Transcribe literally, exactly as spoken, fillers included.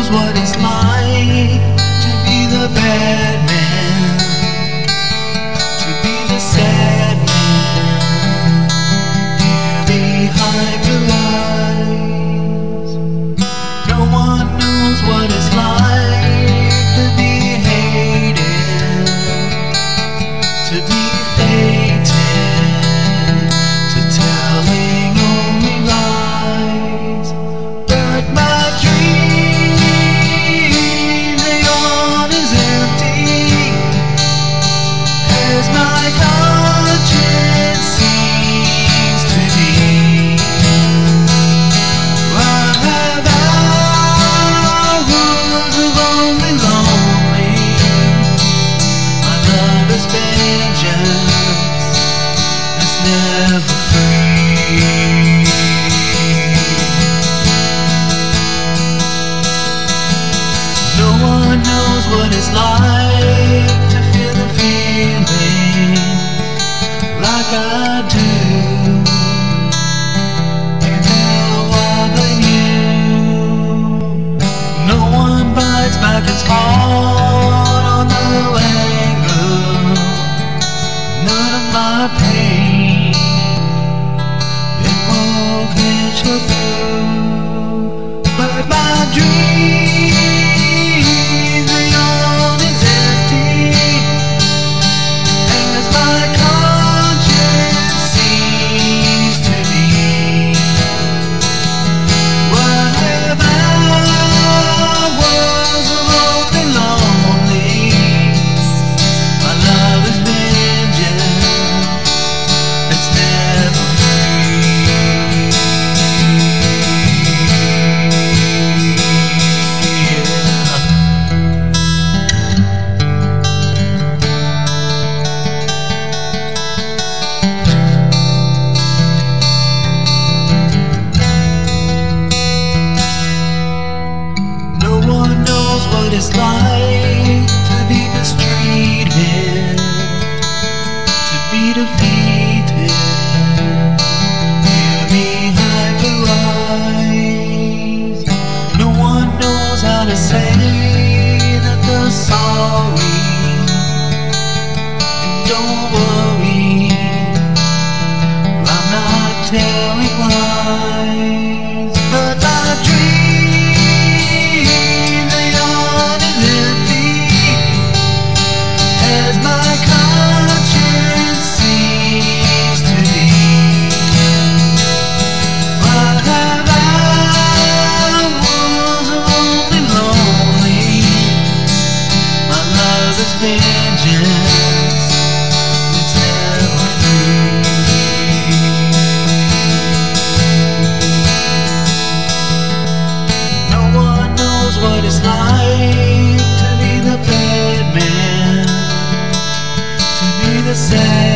knows what it's like to be the bad man, to be the sad man, here behind blue eyes. No one knows what it's like to be hated, to be fated, to telling only lies. But my dream, the yawn is empty, as my conscience seems to be. I have hours of only lonely. My love is vengeance, it's never free. No one knows what it's like to feel the feeling like I do. And now I blame you. No one bites back its heart on the anger. None of my pain, it won't get you through. But my dream, the yawn is empty, as my conscience seems to be. What have hours of only lonely. My love is vengeance, it's never free. No one knows what it's like to be mistreated, to be defeated, here behind blue eyes. No one knows how to say that they're sorry. And don't worry, I'm not telling lies. But my dream, the yawn is empty, as my conscience seems to be. I have hours of only lonely. My love is vengeance, it's never free. No one knows what it's like to be the bad man, to be the sad